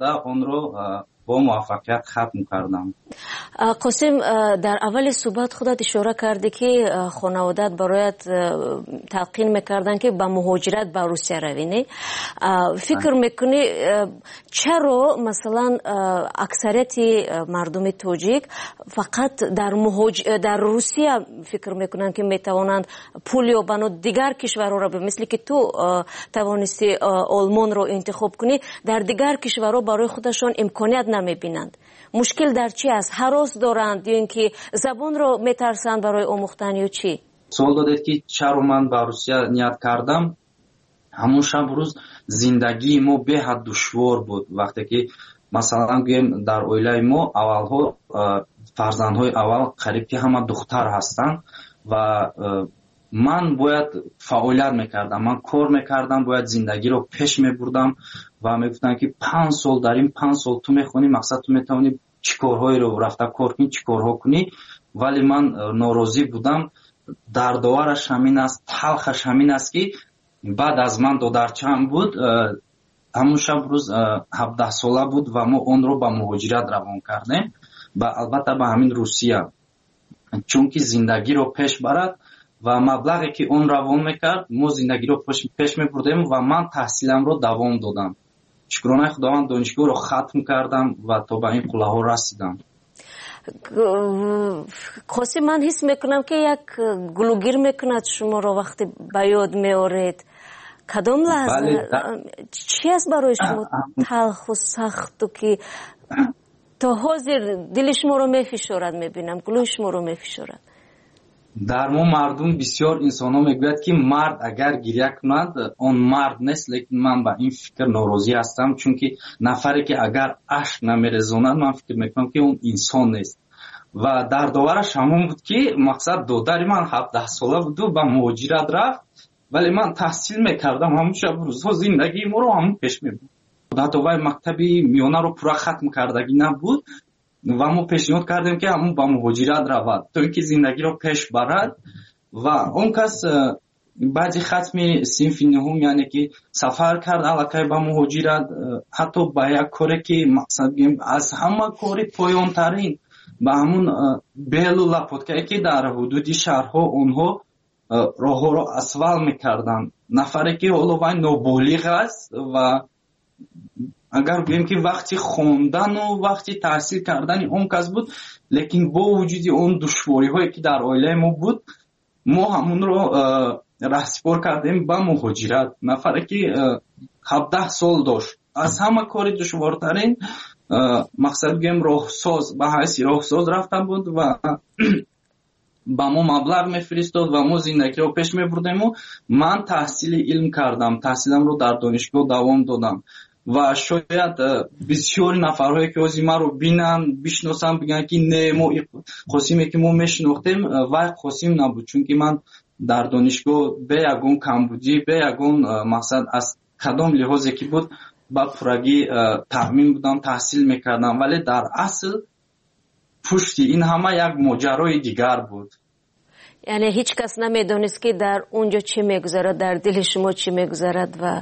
рафта онро با موفقیت ختم کردم. قاسم در اول صحبت خودت اشاره کردی که خانوادت برایت تلقین میکردن که با مهاجرت به روسیه روی نه؟ فکر میکنی چرا مثلا اکثریت مردم تاجیک فقط در روسیه فکر میکنن که میتوانند پول یابند و دیگر کشورها را مثل که تو توانستی آلمان رو انتخاب کنی در دیگر کشورها برای خودشان امکانیت نمیبینند؟ مشکل در چی است؟ هراس دارند یا اینکه زبان رو میترسند برای آموختن یا چی؟ سوال دادید که چرا من به روسیه نیت کردم. همون شب روز زندگی ما به حد دشوار بود. وقتی که مثلا گویم در اویله ما اولها فرزندهای اول قریب که همه دختر هستند و من باید فعالیت میکردم، من کار میکردم، باید زندگی رو پیش میبردم و میگفتن که 5 سال داریم، 5 سال تو میخونی، مقصد تو میتونی چی کارهایی رو رفته کار کنی، چی کارها کنی. ولی من ناراضی بودم. دردآورش همین است، تلخش همین است که بعد از من دودرچه‌ام بود، همون شب روز 17 ساله بود و ما اون رو به مهاجرت روان کردیم و البته به همین روسیه، چون که زندگی رو پیش برد و مبلغی که اون روان میکرد ما زندگی رو پیش میبردیم و من تحصیلم رو دوام دادم. شکرانه خداوند دانشگاه رو ختم کردم و تا به این قله ها رسیدم. قاسم من حس میکنم که یک گلوگیر میکند شما رو وقتی به یاد میارید. کدام لحظه چی است برای شما تلخ و سخت و که تا حاضر دل شما رو میفشارد؟ میبینم گلوی شما رو میفشارد. در ما مردم بسیار انسان ها میگوید که مرد اگر گریه کند اون مرد نیست، لیکن من با این فکر ناراضی هستم، چون که نفری که اگر اشک نمیرزاند من فکر میکنم که اون انسان نیست. و دردآورش همون بود که مقصد دادر من 17 ساله بود و به مهاجرت رفت، ولی من تحصیل میکردم، همون شب روزها زندگی ما رو همون پیش میبود. حتی وای مکتبی میانه رو پورا ختم کردگی نبود و ما پیشنهاد کردیم که همون با مهاجرت رود تا اینکه زندگی رو پیش برد. و اون کس بعد ختم صنف نهم یعنی که سفر کرد علاقه با مهاجرت، حتی با یک کاری که مقصد از همه کاری پایان ترین با همون بیلو لپوتکایی که در حدود شهرها اونها راه رو اسفال میکردن، نفری که حالا وای نابالغ است و اگر بگیم که وقتی خوندن و وقتی تحصیل کردن اون کس بود، لیکن با وجود اون دشواری هایی که در عائله ما بود ما همون رو رهسپار کردیم به مهاجرت. نفری که 17 سال داشت، از همه کار دشوارترین مقصد بگیم راهساز، به حیث راهساز رفتن بود و با ما مبلغ میفرستاد و ما زندگی رو پیش میبردیم. و من تحصیل علم کردم، تحصیلم رو در دانشگاه دوام دادم و شاید بسیار نفرهایی که از ما رو بینن بشناسن بگن که نه ما قاسمی که ما میشناختیم وای قاسم نبود، چون که من در دانشگاه به یگون کمبودی به یگون مقصد از کدام لحاظی که بود با پورگی تأمین بودم، تحصیل میکردم، ولی در اصل پشتی این همه یک ماجرای دیگر بود. یعنی هیچ کس نمیدونست که در اونجا چی میگذرد، در دل شما چی میگذرد و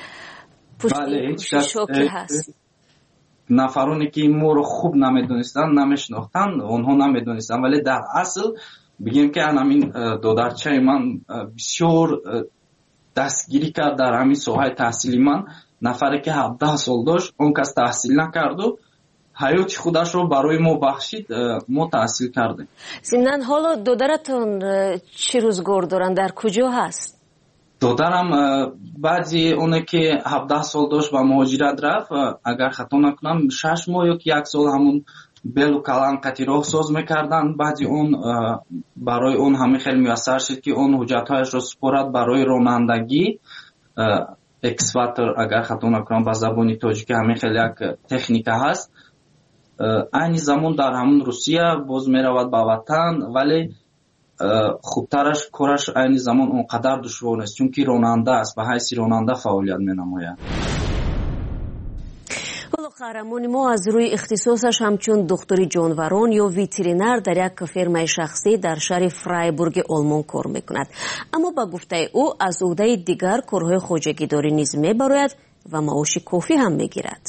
پشتی شوکی هست. نفرانی که ما رو خوب نمیدونستن نمیشناختن اونها نمیدونستن، ولی در اصل بگیم که همین دادرچه من بسیار دستگیری کرد در همین ساحه تحصیلی من. نفری که 17 سال داشت اون کس تحصیل نکرد و حیات خودش رو برای ما بخشید، ما تحصیل کردیم. ضمناً حالا دادرتون چی روزگار دارن، در کجا هست؟ دادرم بعضی اونه که 17 سال داشت و مهاجرت رفت، اگر خطا نکنم 6 ماه یا 1 سال همون بلو کلان قطیراه ساز میکردن. بعضی اون برای اون همه خیلی میسر شد که اون حجتهایش رو سپرد برای رانندگی اکسواتر، اگر خطا نکنم به زبانی تاجیکی همه خیلی یک تکنیک هست. این زمان در همون روسیه باز میرود به وطن، ولی خوبترش کارش این زمان اونقدر دشوار است چون که راننده است، به حیث راننده فعالیت مینماید. قهرمان ما از روی اختصاصش همچون دکتری جانوران یا ویترینر در یک فرمای شخصی در شهر فرایبورگ آلمان کار میکند، اما با گفته او از عهده دیگر کارهای خواجگیداری نیز میبراید و معاش کافی هم میگیرد.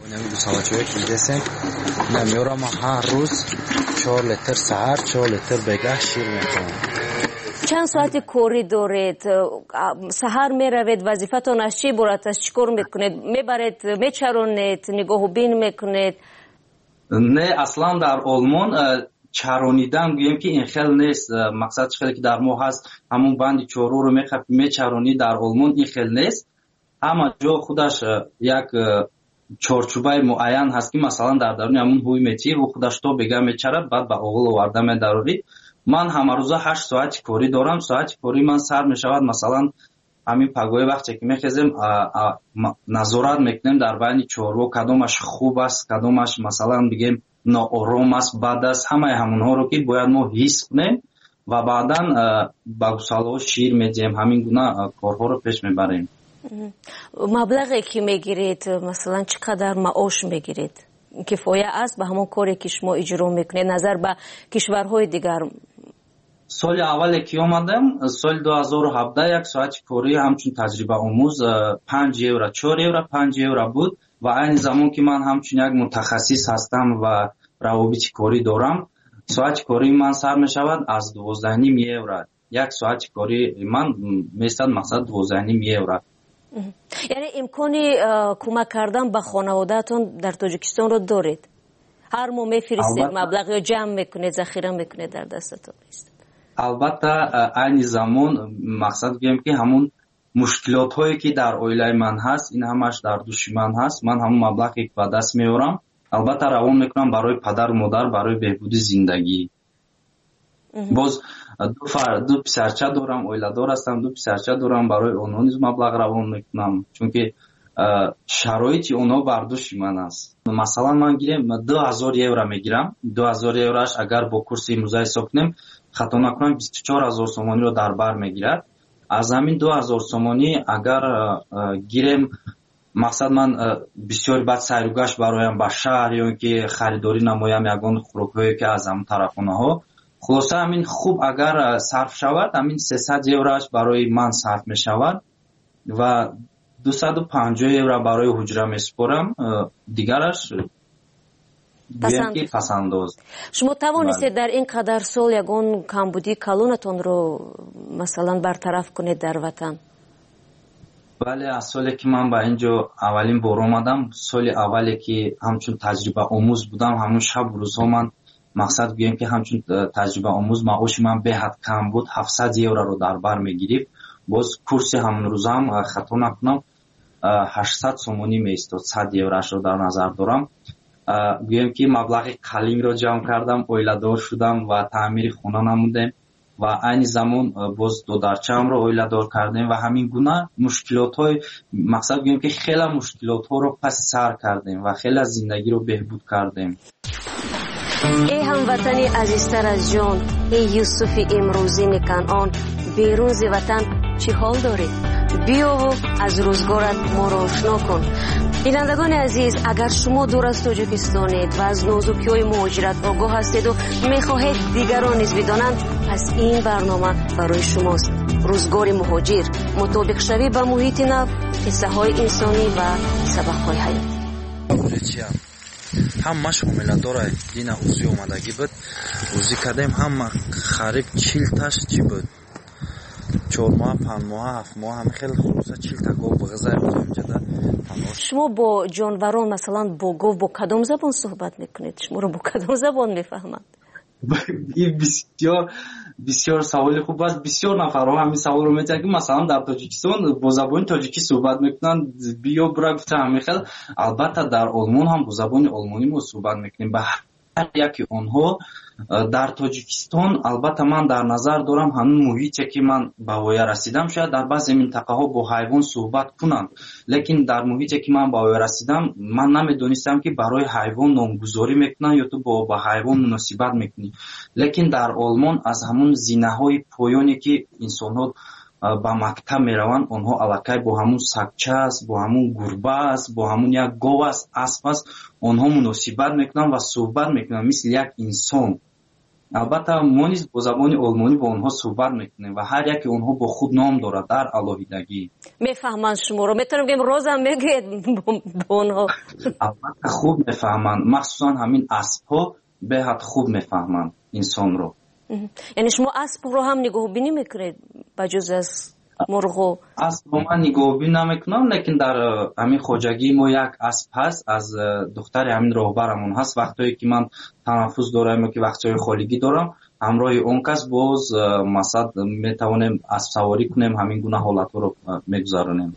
نمی ساعتی که دیدم نمیارم هر روز 4 لیتر سحر 4 لیتر بگاه شیر میکنم. چند ساعتی کوری دارید؟ سحر میروید، وظیفتون از چی برات است؟ چیکار میکنید؟ میبرید میچرونید، نگاه و بین میکنید؟ نه اصلا در آلمان چرونیدن گویم که این خیلی نیست. مقصد خیلی که در ما هست همون بند چارو رو میچرونی، در آلمان این خیلی نیست. اما جا خودش یک چارچوبه معین هست که مثلا در درون همون هوی میتی و خودش تو بگه میچرد، بعد به آغل آورده میداری. من همه روزه 8 ساعت کاری دارم. ساعت کاری من سر میشود مثلا همین پگوی وقتی که میخیزیم نظارت میکنیم در بین چارو کدومش خوب است، کدومش مثلا بگیم ناآرام است، بد است، همه همونها رو که باید ما حس کنیم و بعدا با گوساله شیر میدیم. همین گونه کارها رو پیش میبریم. مبلغی که میگیرید مثلا چقدر معاش میگیرید؟ کفایه است به همون کاری که شما اجرا میکنید نظر به کشورهای دیگر؟ سال اولی که اومدم سال 2017 یک ساعت کاری همچون تجربه آموز 5 یورو 4 یورو 5 یورو بود و این زمان که من همچون یک متخصص هستم و روابط کاری دارم، ساعت کاری من سر میشود از 12.5 یورو. یک ساعت کاری من میستد مقصد 12.5 یورو. یعنی امکانی کمک کردن به خانواده‌تون در تاجیکستان رو دارید؟ هر ماه میفرستید مبلغ یا جمع میکنید، ذخیره میکنید در دستتون نیست؟ البته این زمان مقصد بگم که همون مشکلات هایی که در اویله من هست این همش در دوش من هست. من همون مبلغی به دست میارم البته روان میکنم برای پدر و مادر، برای بهبود زندگی. باز دو پسرچه دارم، اویله دار هستم، 2 پسرچه دارم، برای اونها نیز مبلغ روان میکنم چون که شرایط اونها بر دوش من است. مثلا من گیرم 2000 یورو میگیرم. 2000 یوروش اگر با کورس امروزی حساب کنیم خطا نکنم 24000 سومانی رو در بر میگیرد. از همین 2000 سومانی اگر گیرم مقصد من بسیار بعد سیروگشت برایم به شهر یا که خریداری نمایم یگان خوراک‌هایی که از همون طرفونه ها، خلاصه همین خوب اگر صرف شود همین 300 یوروش برای من صرف می شود و 250 یورو برای حجره می سپارم، دیگرش پسنداز. شما توانستید در این قدر سال یگان کمبودی کلونتون رو مثلا برطرف کنید در وطن؟ بله، از سالی که من به اینجا اولین بار آمدم، سال اولی که همچون تجربه آموز بودم، همون شب روزها من مقصد بگیم که همچون تجربه آموز معاش من به حد کم بود، 700 یورو رو در بر میگیرید. باز کورس همون روز هم خطا نکنم 800 سومانی میستاد، 100 یوروش رو در نظر دارم. بگیم که مبلغ قلیم رو جمع کردم، اویله دار شدم و تعمیر خونه نمودم و این زمان باز 2 درچم رو اویله دار کردیم و همین گونه مشکلات های مقصد بگیم که خیلی مشکلات ها رو پس سر کردیم و خیلی زندگی رو بهبود کردیم. ای هموطنی عزیزتر از جان، ای یوسف امروزین کنعان، بیرون ز وطن چی حال داری؟ بیا و از روزگارت ما را آشنا کن. بینندگان عزیز، اگر شما دور از تاجیکستانید و از نازکی‌های مهاجرت آگاه هستید و می‌خواهید دیگران نیز بدانند، پس این برنامه برای شماست. روزگار مهاجر، مطابق شوی با محیط نو، قصه‌های انسانی و سبق‌های حیات. همه شامل داره دینا اوزی اومدگی بود. اوزی کردیم همه خریب 40 تاش چی بود، 4 ماه 5 ماه 7 ماه هم خیلی خلاصه 40 تا گاو بغزای بودیم جدا. شما با جانوران مثلا با گاو با کدام زبان صحبت میکنید؟ شما رو با کدام زبان میفهمند؟ این بسیار سوال خوب است. بسیار نفرها همین سوال رو می‌کنن که مثلا در تاجیکستان با زبان تاجیکی صحبت میکنن، بیا برا گفتم میخواد. البته در آلمان هم با زبان آلمانی ما صحبت میکنیم. به هر یکی اونها در تاجیکستان البته من در نظر دارم همون محیطی که من به وای رسیدم شاید در بعضی منطقه ها با حیوان صحبت کنن، لیکن در محیطی که من به وای رسیدم من نمیدونستم که برای حیوان نامگذاری میکنن یا تو با حیوان مناسبت میکنی. لیکن در آلمان از همون زینه های پایانی که انسان ها با مکتب میروند، اونها الکی با همون سگچه است، با همون گربه است، با همون یک گاو است، اسب است، اونها مناسبت میکنن و صحبت میکنن مثل یک انسان. البته ما نیز با زبان آلمانی با اونها صحبت میکنیم و هر یک اونها با خود نام دارد در علاهیدگی. میفهمن شما رو؟ میتونم بگم روزم میگید با اونها؟ البته خوب میفهمن، مخصوصا همین اسب‌ها به حد خوب میفهمن انسان رو. یعنی شما اسب رو هم نگاه بینی میکنید بجز از مرغ؟ اسب رو من نگاه بینی نمیکنم، لیکن در همین خواجگی ما یک اسب هست از دختر همین راهبرمون هست. وقتی که من تنفس دارم و که وقتی خالگی دارم همراه اون کس باز مثلا میتوانیم اسب سواری کنیم، همین گونه حالت رو میگذارونیم.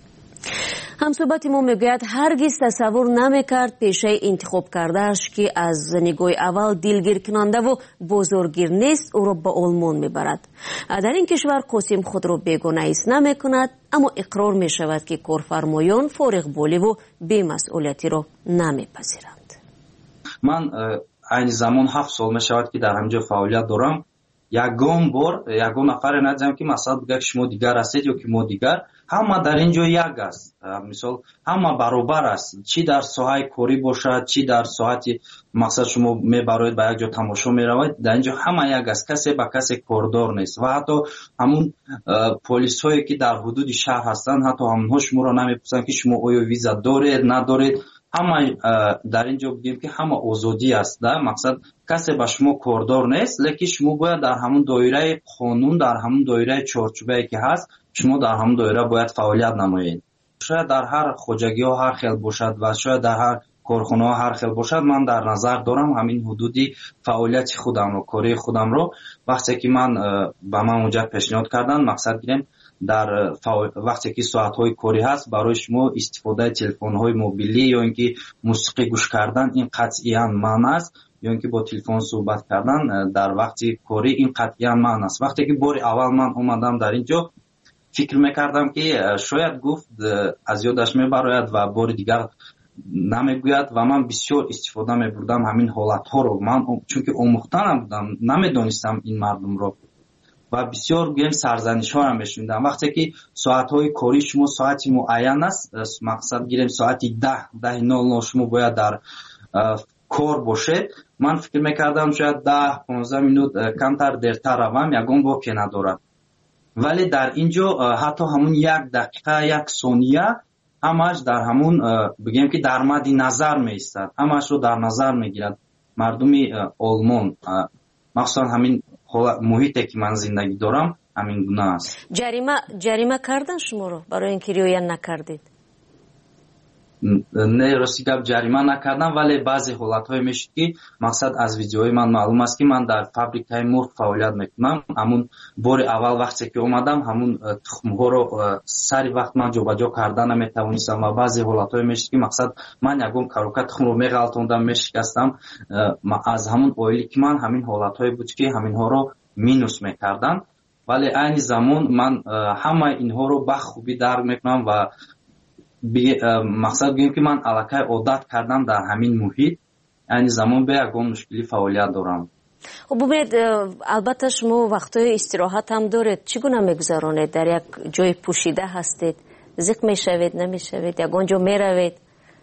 همصحبت ما میگوید هرگز تصور نمیکرد پیشه انتخاب کردهش که از نگاه اول دلگیر کننده و بزرگگیر نیست او را به آلمان میبرد. در این کشور قاسم خود را بیگانه ایست نمیکند، اما اقرار میشود که کارفرمایان فارغ بالی و بی‌مسئولیتی را نمیپذیرند. من این زمان 7 سال میشود که در همینجا فعالیت دارم. یگان بار یگان نفر ندیدم که مثلا بگه شما دیگر هستید یا که ما دیگر. همه در اینجا یک است، مثال همه برابر است، چی در ساحه کاری باشد چی در ساعت مقصد شما میبرید به یک جا تماشا میروید، در اینجا همه یک است، کسی به کسی کاردار نیست. و حتی همون پلیس هایی که در حدود شهر هستند حتی همونها شما را نمیپرسند که شما آیا ویزا دارید ندارید. همه در اینجا بگیم که همه آزادی است، مقصد کسی به شما کاردار نیست، لیکن شما باید در همون دایره قانون، در همون دایره چارچوبی که هست شما در همون دایره باید فعالیت نمایید. شاید در هر خواجگی ها هر خیل باشد و شاید در هر کارخانه ها هر خیل باشد. من در نظر دارم همین حدودی فعالیت خودم رو، کاری خودم رو وقتی که من به من اونجا پیشنهاد کردن مقصد گیریم در وقتی که ساعت های کاری هست برای شما استفاده تلفن های موبیلی یا اینکه موسیقی گوش کردن این قطعا منع است، یا اینکه با تلفن صحبت کردن در وقتی کاری این قطعا منع است. وقتی که بار اول من اومدم در اینجا فکر میکردم که شاید گفت از یادش میبراید و بار دیگر نمیگوید و من بسیار استفاده میبردم همین حالت ها رو. من چون که آموخته نبودم نمیدانستم این مردم رو و بسیار گیم سرزنش ها هم میشوندم. وقتی که ساعت های کاری شما ساعتی معین است، مقصد گیریم ساعتی 10:00 شما باید در کار باشه، من فکر میکردم شاید 10-15 منوت کمتر دیرتر روم یگان باکی ندارد. ولی در اینجا حتی همون 1 دقیقه 1 ثانیه همش در همون بگیم که در مد نظر میستد، همش رو در نظر میگیرد مردم آلمان، مخصوصا همین محیطی که من زندگی دارم همین گونه است. جریمه کردن شما رو برای اینکه رعایت نکردید؟ نه راستی گپ جریمه نکردم، ولی بعضی حالت‌های میشه که مقصد از ویدیوهای من معلوم است که من در فابریکای مرغ فعالیت میکنم. همون بار اول وقتی که اومدم همون تخم‌ها رو سری وقت من جابجا کردن نمیتوانستم و بعضی حالت‌های میشه که مقصد من یگم کاروکا تخم رو میغلطوندم میشکستم. از همون اویلی که من همین حالت‌های بود که همینها رو مینوس میکردن، ولی این زمان من همه اینها رو به خوبی درک میکنم و مقصد بگیم که من علاقه عادت کردم در همین محیط، این زمان به یکم مشکلی فعالیت دارم. خب ببینید البته شما وقتای استراحت هم دارید، چگونه میگذرونید؟ در یک جای پوشیده هستید؟ زیق میشوید نمیشوید؟ یگانجا میروید؟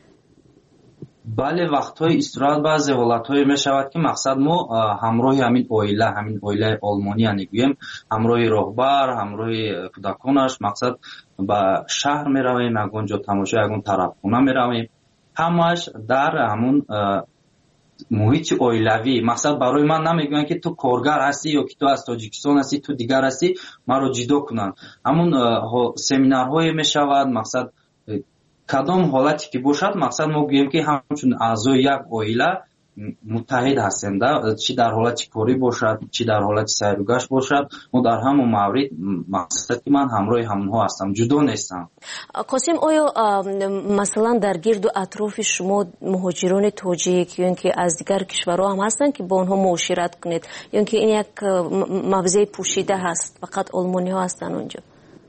بله وقتای استراحت بعضی حالتهای میشود که مقصد ما همراه همین اویله آلمانی نگویم، همراه راهبر، همراه کودکانش مقصد به شهر میرویم، یگانجا تماشا یگان طرفخانه میرویم، همش در همون محیط اویلوی. مقصد برای من نمیگوین که تو کارگر هستی یا که تو از تاجیکستان هستی تو دیگر هستی ما رو جدا کنن. همون سمینارهای میشود، مقصد کدام حالتی که باشد مقصد ما گوییم که همچون اعضای یک عائله متحد هستیم، چی در حالت کاری باشد چی در حالت سیر و گشت باشد، ما در همون مورد مقصد که من همراه همونها هستم، جدا نیستم. قاسم آیا مثلا در گرد و اطراف شما مهاجران تاجیک یا اینکه از دیگر کشورها هم هستن که با اونها معاشرت کنید یا اینکه این یک موضوع پوشیده هست فقط آلمانی ها هستن اونجا؟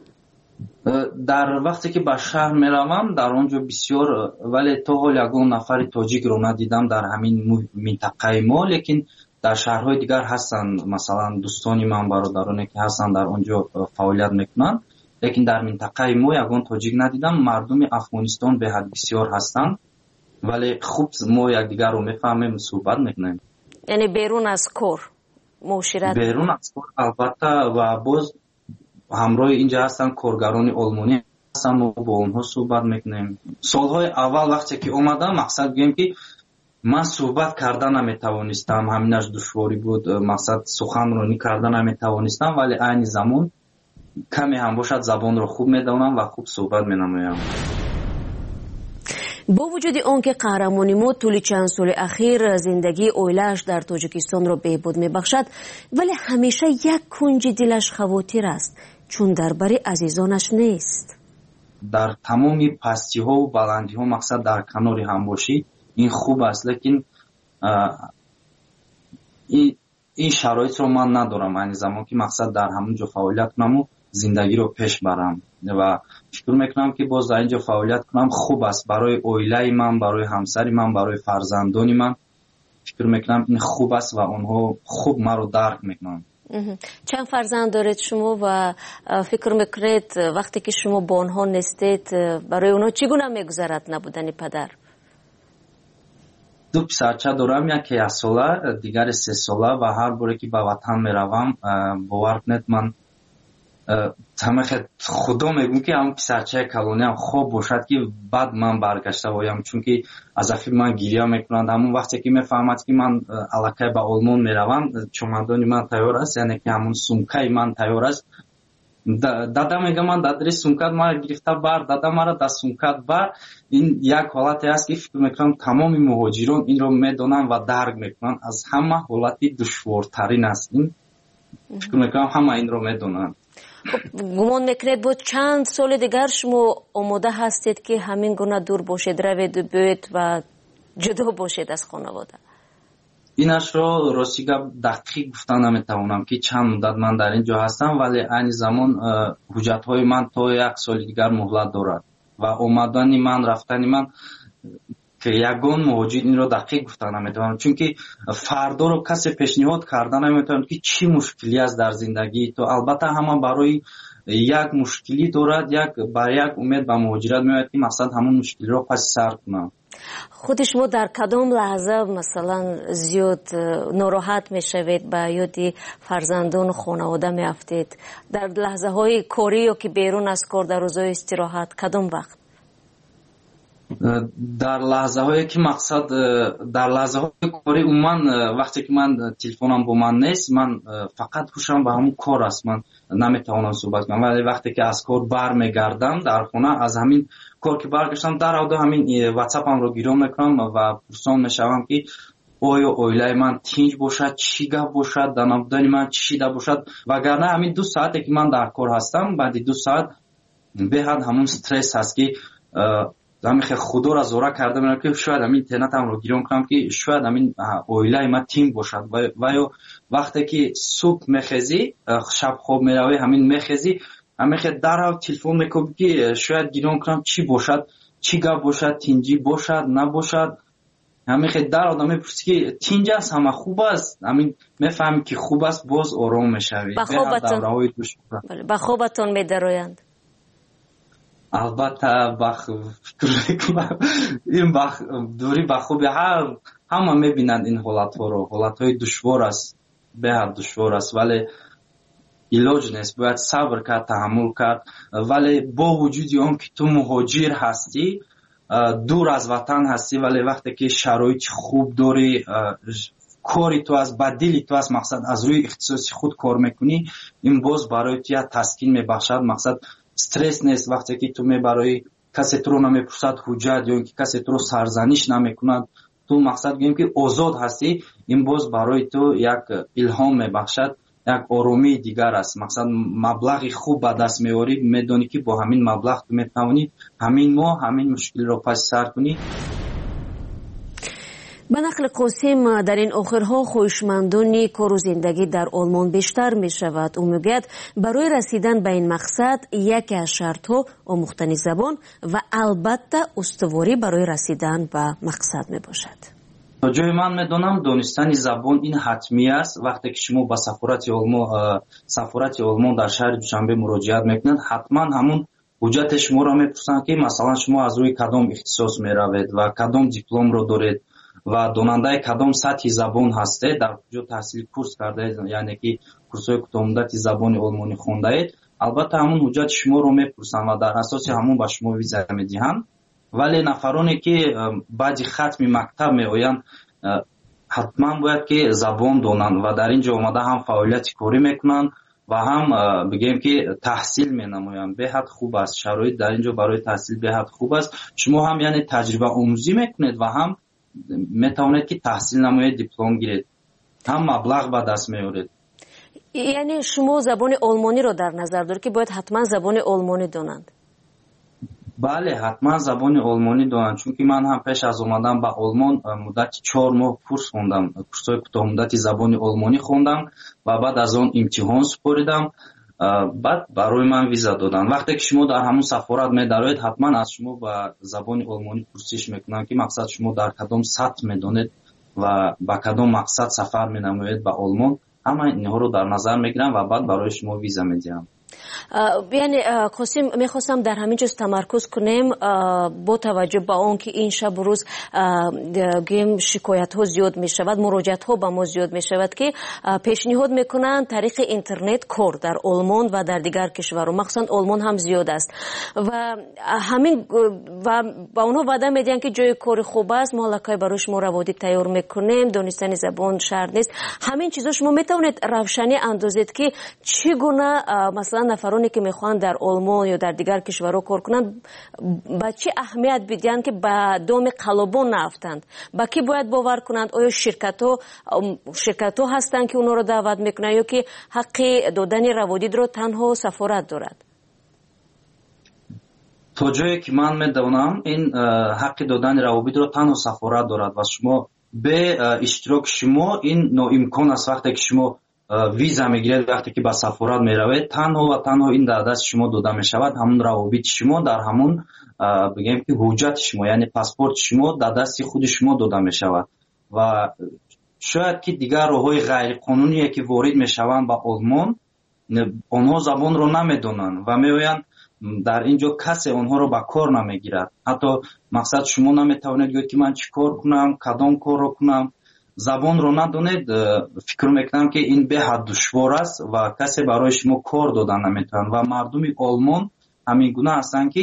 در وقتی که به شهر میروم در اونجا بسیار، ولی تا حال یگان نفر تاجیک رو ندیدم در همین منطقه ما، لیکن در شهرهای دیگر هستن، مثلا دوستانی من برادرانی که هستن در اونجا فعالیت میکنن، لیکن در منطقه ما یگان تاجیک ندیدم. مردم افغانستان به حد بسیار هستن، ولی خوب ما یکدیگر رو میفهمیم، صحبت میکنیم. یعنی بیرون از کار معاشرت بیرون از کار البته و باز همراه اینجا هستن کارگران آلمانی هستن، ما با اونها صحبت میکنیم. سالهای اول وقتی که اومدم مقصد گویم که من صحبت کردن نمیتوانستم، همینش دشواری بود، مقصد سخنرانی کردن نمیتوانستم، ولی عین زمان کمی هم باشد زبان رو خوب میدانم و خوب صحبت مینمایم. با وجود آنکه قهرمانی ما طول چند سال اخیر زندگی اویلش در تاجیکستان را بهبود میبخشد، ولی همیشه یک کنج دلش خواطر است، چون درباره عزیزانش نیست. در تمامی پستی ها و بلندی ها مقصد در کناری هم باشی این خوب است، لیکن این شرایط رو من ندارم. این زمان که مقصد در همونجا فعالیت کنم و زندگی رو پیش برم و فکر میکنم که باز در اینجا فعالیت کنم خوب است برای اویله من، برای همسری من، برای فرزندانی من. فکر میکنم این خوب است و اونها خوب ما رو درک میکنن. چند فرزند دارید شما و فکر میکنید وقتی که شما با اونها نیستید برای اونها چگونه میگذرد نبودن پدر؟ دو پسرچه دارم، یکی 1 ساله دیگر 3 ساله و هر باره که به وطن میروم باور کنید من خدا میگم که هم پسرچه کلانی هم خوب باشد که بعد من برگشته بایم، چون که از افیر من گریه میکنند. همون وقتی که میفهمد که من الکی به آلمان میروم چمدانی من تیار است، یعنی که همون سومکای من تیار است. دادا میگه من دادری سومکات ما گرفته بر، دادا مرا در سومکات بر. این یک حالتی است که فکر میکنم تمام مهاجران این رو میدونن و درک میکنن. از همه حالتی دشوارترین است این، فکر میکنم همه این رو میدونن. گمان میکنید بود چند سال دیگر شما آماده هستید که همین گونه دور باشید، روید و بیاید و جدا باشید از خانواده؟ اینش رو راستی دقیق گفتن نمیتوانم که چند مدت من در اینجا هستم، ولی این زمان حجت های من تا 1 سال دیگر مهلت دارد و آمدن من رفتن من که یگان مهاجر این رو دقیق گفتن نمیتوانم، چون که فردا رو کسی پیشنهاد کردن نمیتوانم که چی مشکلی است در زندگی. تو البته همه برای یک مشکلی دارد، برای یک امید به مهاجرت میاد که مقصد همون مشکلی رو پس سر کنم. خود شما در کدام لحظه مثلا زیاد ناراحت میشوید، به یاد فرزندان و خانواده میافتید؟ در لحظه های کاری یا که بیرون از کار، در روزهای استراحت، کدام وقت؟ در لحظه هایی که مقصد در لحظه های کاری من وقتی که من تلفنم با من نیست، من فقط هوشم به همون کار است، من نمیتوانم صحبت کنم. ولی وقتی که از کار برمیگردم در خونه، از همین کار که برگشتم در عوض همین واتساپم رو گیرم میکنم و پرسان میشوم که آیا اویله من تینج باشد، چی گپ باشد، در نبودن من چی شده باشد. وگرنه همین 2 ساعتی که من در کار هستم، بعد 2 ساعت به حد همون استرس هست که همین خدا را زوره کرده میرم که شاید همین اینترنتم رو گیرم کنم که شاید همین اویله ما تیم باشد. و یا وقتی که صبح میخیزی، شب خواب میروی، همین میخیزی، همین در تلفن میکنم که شاید گیرم کنم چی باشد، چی گپ باشد، تینجی باشد نباشد. همین در آدم میپرسی که تینج است همه خوب است، همین میفهمی که خوب است، باز آرام میشوی. به خوابتون میدرویند؟ البته این دوری به خوبی همه میبینند این حالت ها رو. حالت های دشوار است، به حد دشوار است، ولی علاج نیست، باید صبر کرد، تحمل کرد. ولی با وجودی اون که تو مهاجر هستی، دور از وطن هستی، ولی وقتی که شرایط خوب داری، کاری تو از بدلی تو از مقصد از روی اختصاصی خود کار میکنی، این باز برای تو تسکین میبخشد. مقصد استرس نیست. وقتی که تو برای کسی تو رو نمیپرسد حجت یا اینکه کسی تو رو سرزنش نمیکند، تو مقصد گویم که آزاد هستی، این باز برای تو یک الهام میبخشد، یک آرامی دیگر است. مقصد مبلغی خوب به دست میاری، میدونی که با همین مبلغ تو میتوانی همین ماه همین مشکل رو پس سر کنی. به نقل قاسم در این آخرها خویشمندانی کار و زندگی در آلمان بیشتر می شود. او میگوید برای رسیدن به این مقصد یکی از شرطها آموختن زبان و البته استواری برای رسیدن به مقصد می باشد. تا جای من میدونم دانستن زبان این حتمی است. وقتی که شما با سفارت آلمان در شهر دوشنبه مراجعت میکنید، حتما همون حجت شما را میپرسند که مثلا شما از روی کدام اختصاص میروید و کدام دیپلم رو دارید ва донандаи кадом сатҳи забон ҳастед, дар куҷо таҳсили курс кардаед, яъне ки курсҳои кӯтоҳмуддати забони олмонӣ хондаед, албатта ҳамун ҳуҷҷати шуморо мепурсанд ва дар асоси ҳамун ба шумо виза медиҳанд. вале нафароне ки баъди хатми мактаб меоянд, ҳатман бояд ки забон донанд ва дар ин ҷо омада ҳам фаъолияти корӣ мекунанд ва ҳам бигем ки таҳсил менамоянд. беҳад хуб аст, шароит дар ин ҷо барои таҳсил беҳад хуб аст. шумо ҳам яъне таҷрибаомӯзӣ мекунед ва ҳам метавонед ки таҳсил намоед, диплом гиред, ҳам маблағ ба даст меоред. яъне шумо забони олмониро дар назар доред ки бояд ҳатман забони олмонӣ донанд? бале, ҳатман забони олмонӣ донанд, чунки ман ҳам пеш аз омадан ба олмон муддати 4 моҳ курс хондам, курсҳои кӯтоҳмуддати забони олмонӣ хондам ва баъд аз он имтиҳон супоридам, баъд барои ман виза доданд. вақте ки шумо дар ҳамун сафорат медароед, ҳатман аз шумо ба забони олмонӣ пурсиш мекунанд ки мақсад шумо дар кадом сатҳ медонед ва ба кадом мақсад сафар менамоед ба олмон. ҳама инҳоро дар назар мегирам ва баъд барои шумо виза медиҳам. яъне қосим, мехостам дар ҳамин ҷоз тамаркуз кунем бо таваҷҷӯҳ ба он ки ин шабу рӯз гӯем шикоятҳо зиёд мешавад, муроҷиатҳо ба мо зиёд мешавад ки пешниҳод мекунанд тариқи интернет кор дар олмон ва дар дигар кишварҳо, махсусан олмон ҳам зиёд аст ва ҳамин ва ба онҳо ваъда медиҳанд ки ҷои кори хуб аст, мо аллакай барои шумо раводид тайёр мекунем, донистани забон шарт нест. ҳамин чизо шумо метавонед равшанӣ андозед ки чӣ гуна масалан нафароне ки мехоҳанд дар олмон ё дар дигар кишварҳо кор кунанд ба чӣ аҳамият бидиҳанд ки ба доми қалобон наафтанд? ба кӣ бояд бовар кунанд? оё ширкатҳо ҳастанд ки онҳоро даъват мекунанд ё ки ҳаққи додани раводидро танҳо сафорат дорад? то ҷое ки ман медонам, ин ҳаққи додани раводидро танҳо сафорат дорад ва шумо бе иштироки шумо ин ноимкон аст. вақте ки шумо виза мегиред, вақте ки ба сафорат меравед, танҳо ва танҳо ин дар дасти шумо дода мешавад, ҳамун равобити шумо дар ҳамун бигем ки ҳуҷҷати шумо, яъне паспорти шумо дар дасти худи шумо дода мешавад ва шояд ки дигар роҳҳои ғайриқонуние ки ворид мешаванд ба олмон, онҳо забонро намедонанд ва меоянд дар ин ҷо касе онҳоро ба кор намегирад. ҳатто мақсад шумо наметавонед гӯед ки ман чӣ кор кунам, кадом корро кунам, забонро надонед, фикр мекунам ки ин беҳад душвор аст ва касе барои шумо кор додан наметавонад ва мардуми олмон ҳамин гуна ҳастанд ки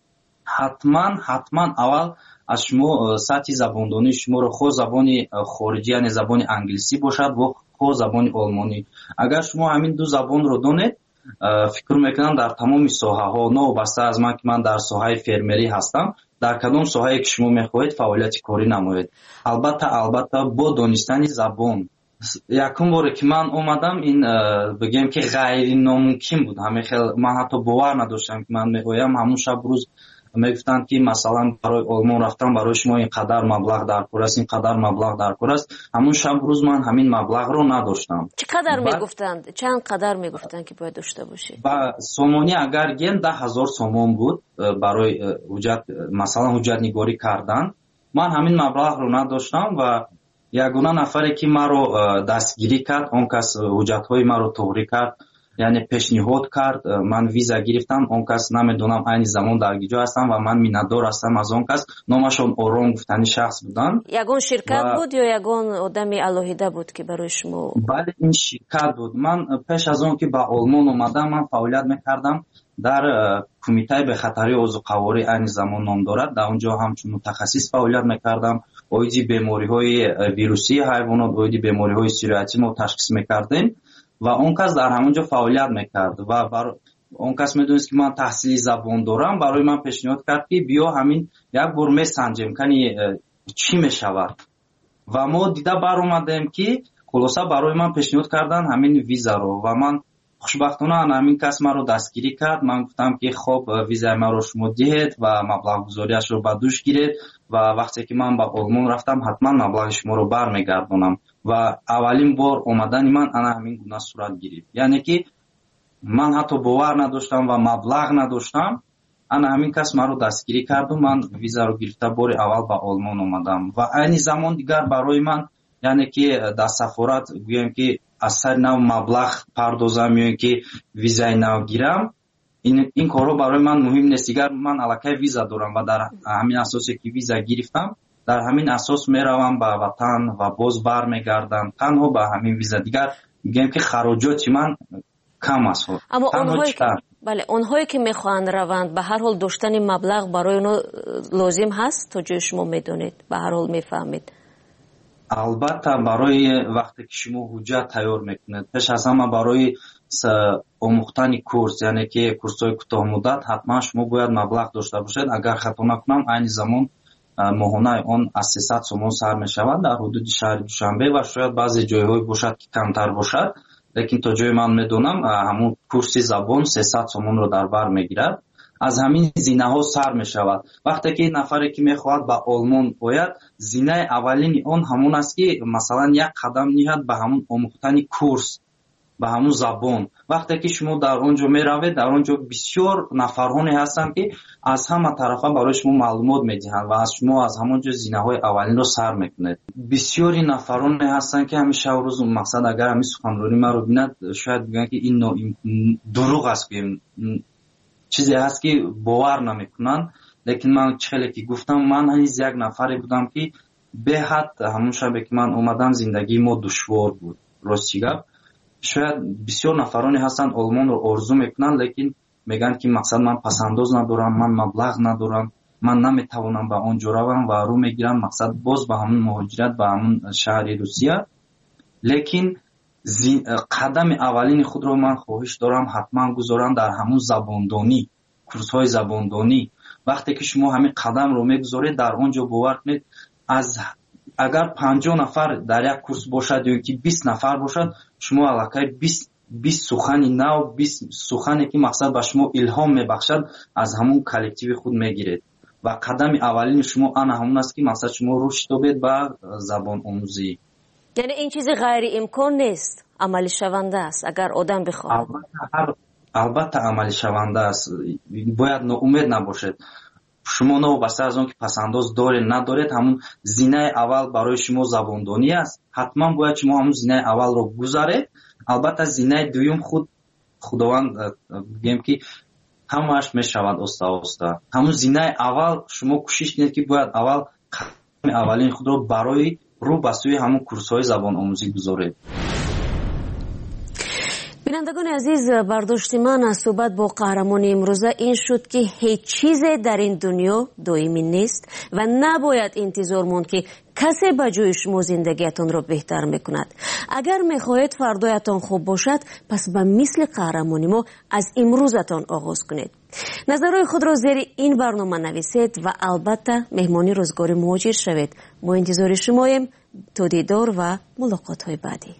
ҳатман аввал аз шумо сатҳи забондонии шуморо хо забони хориҷӣ, яъне забони англисӣ бошад ва хо забони олмонӣ, агар шумо ҳамин ду забонро донед, фикр мекунам дар тамоми соҳаҳо, новобаста аз ман ки ман дар соҳаи фермерӣ ҳастам, дар кадом соҳае ки шумо мехоҳед фаъолияти корӣ намоед. албатта бо донистани забон. якум боре ки ман омадам, ин бигем ки ғайриномумкин буд. ман ҳатто бовар надоштам ки ман меоям. ҳамун шаб рӯз мегуфтанд ки масалан барои олмон рафтан барои шумо ин қадар маблағ дар кор аст, ин қадар маблағ дар кор аст. ҳамун шаб рӯз ман ҳамин маблағро надоштам. чӣ қадар мегуфтанд? чанд қадар мегуфтанд ки бояд дошта бошед? ба сомонӣ агар гем 10,000 сомон буд барои ҳуҷҷат, масалан ҳуҷҷатнигорӣ кардан. ман ҳамин маблағро надоштам ва ягона нафаре ки маро дастгирӣ кард, он кас ҳуҷҷатҳои маро тоғрӣ кард, яъне пешниҳод кард, ман виза гирифтам. он кас намедонам айни замон дар гиҷо ҳастам ва ман миннатдор ҳастам аз он кас. номашон Ором гуфтани шахс буданд. ягон ширкат буд ё ягон одами алоҳида буд ки барои шумо? бале, ин ширкат буд. ман пеш аз он ки ба олмон омадам, ман фаъолият мекардам дар кумитаи бехатарии озуқаворӣ, айни замон ном дорад. дар он ҷо ҳамчун мутахассис фаъолият мекардам. оиди бемориҳои вирусии ҳайвонот, оиди бемориҳои сироятӣ мо ташхис мекардем ва он кас дар ҳамон ҷо фаъолият мекард ва он кас медонист ки ман таҳсили забон дорам. барои ман пешниҳод кард ки биё ҳамин як бор месанҷем кани чӣ мешавад ва мо дида баромадем ки хулоса барои ман пешниҳод кардан ҳамин визаро ва ман хушбахтона ҳамин кас маро дастгирӣ кард. ман гуфтам ки хоб визаи маро шумо диҳед ва маблағгузориашро ба дӯш гиред ва вақте ки ман ба олмон рафтам ҳатман маблағи шуморо бармегардонам ва аввалин бор омадани ман ана ҳамин гуна сурат гирифт. яъне ки ман ҳатто бовар надоштам ва маблағ надоштам. ана ҳамин кас маро дастгирӣ карду ман визаро гирифта бори аввал ба олмон омадам ва айни замон дигар барои ман, яъне ки дар сафорат гӯем ки аз сари нав маблағ пардозам ё ки визаи нав гирам, ин корҳо барои ман муҳим нест. дигар ман аллакай виза дорам ва дар ҳамин асосе ки виза гирифтам, در همین اساس میروم به وطن و باز برمیگردم تنها به همین ویزا. دیگر میگم که خراجات من کم است. اما اونهایی که میخوان روند به هر حال داشتن مبلغ برای اونها لازم هست تا جای شما میدونید، به هر حال میفهمید. البته برای وقتی که شما حجت تیار میکنید پیش از همه برای آموختن کورس، یعنی که کورس‌های کوتاه مدت حتما شما باید مبلغ داشته باشید. اگر خطا نکنم این زمان ماهانه اون از 300 سومون سر میشود در حدود شهر دوشنبه و شاید بعضی جایهای باشد که کمتر باشد، لیکن تا جای من میدونم همون کورس زبان 300 سومون رو در بر میگیرد. از همین زینه ها سر می شود. وقتی که نفری که میخواهد به آلمان باید، زینه اولین اون همون است که مثلا یک قدم نهد به همون آموختن کورس، به همون زبان. وقتی که شما در اونجا می روید، در اونجا بسیار نفرانی هستن که از همه طرفا برای شما معلومات میدهند و از شما از همونجا زینه های اولین رو سر میکنید. بسیاری نفرانی هستن که همیشه روز مقصد اگر همین سخنرانی ما رو بیند شاید بگن که این دروغ است، که چیزی هست که باور نمیکنن. لیکن من چخیلی که گفتم، من هنوز یک نفری بودم که به حد همون شبه که من اومدم زندگی ما دشوار بود. راستی گفت شاید بسیار نفرانی هستن آلمان رو آرزو میکنن، لیکن میگن که مقصد من پسنداز ندارم، من مبلغ ندارم، من نمیتوانم به اونجا روم و رو میگیرم مقصد باز به همون مهاجرت به همون شهر روسیه. لیکن قدم اولین خود رو من خواهش دارم حتما گذارم در همون زباندانی، کورس های زباندانی. وقتی که شما همین قدم رو میگذارید در اونجا باور کنید از اگر 50 نفر در یک کورس باشد یا که 20 نفر باشد، شما علاقه 20 سخنی نو، 20 سخنی که مقصد به شما الهام میبخشد از همون کلکتیو خود میگیرید و قدم اولین شما همون است که مقصد شما رشد یابید به زبان آموزی. یعنی این چیز غیر امکان نیست، عملی شونده است اگر آدم بخواهد. البته عملی شونده است، باید ناامید نباشید. شما نوبسته از اون که پسنداز دارید ندارید، همون زینه اول برای شما زباندانی است. حتما باید شما همون زینه اول رو گذارید. البته زینه دوم خداوند بگیم که همش میشود آسته. همون زینه اول شما کوشش کنید که باید اولین خود رو برای رو به سوی همون کورس‌های زبان آموزی گذارید. بینندگان عزیز، برداشت من از صحبت با قهرمان امروزه این شد که هیچ چیز در این دنیا دائمی نیست و نباید انتظار ماند که کسی به جای شما زندگیتان را بهتر میکند. اگر میخواهید فردایتان خوب باشد، پس به مثل قهرمانی ما از امروزتان آغاز کنید. نظرهای خود را زیر این برنامه نویسید و البته مهمانی روزگار مهاجر شوید. ما انتظار شماییم. تا دیدار و ملاقات های بعدی.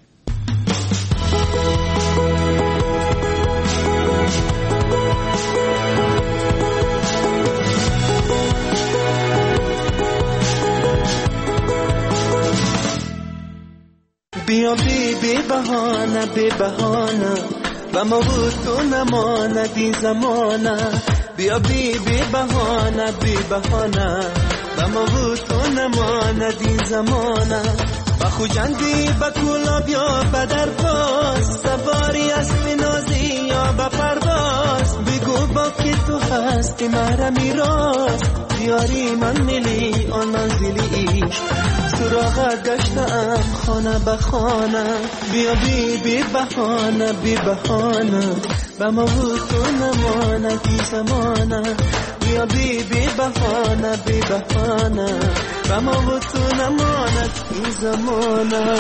بیا بی بهانه و ما بود تو نماند این زمانه. بیا بی بهانه و ما بود تو نماند این زمانه. و خوجندی با کلاب یا بدر باز، سواری اسب نازی یا با پرواز. بگو با که تو هستی مرا میراز، دیاری من ملی آن منزلیش. سراغت گشتم خانه به خانه. بیا بی بهانه و ما بود تو نماند این زمانه. بیا بی بهانه و ما بود تو نماند این زمانه.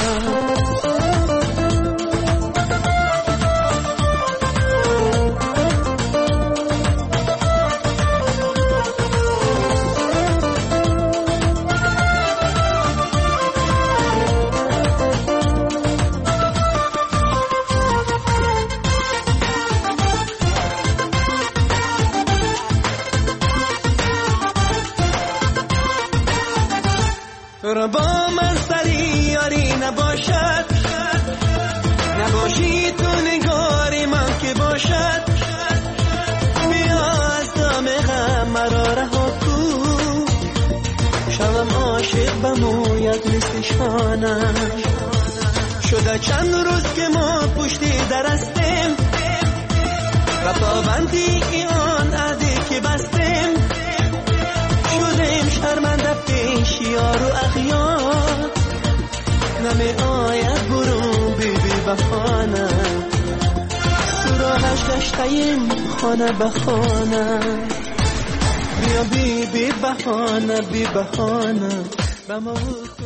با من سری یاری نباشد، نباشی تو نگاری من که باشد. بیا از دام غم مرا رها کن، شوم عاشق بموید مثل شانه. شده چند روز که ما پشتی درستیم و پابندی آن عهدی که بستیم. شدیم شرمنده پیش یار و اغیار نمی آید برون بی بی بهانه سراغش گشتیم خانه به خانه بیا بی بی بهانه بی بهانه به ما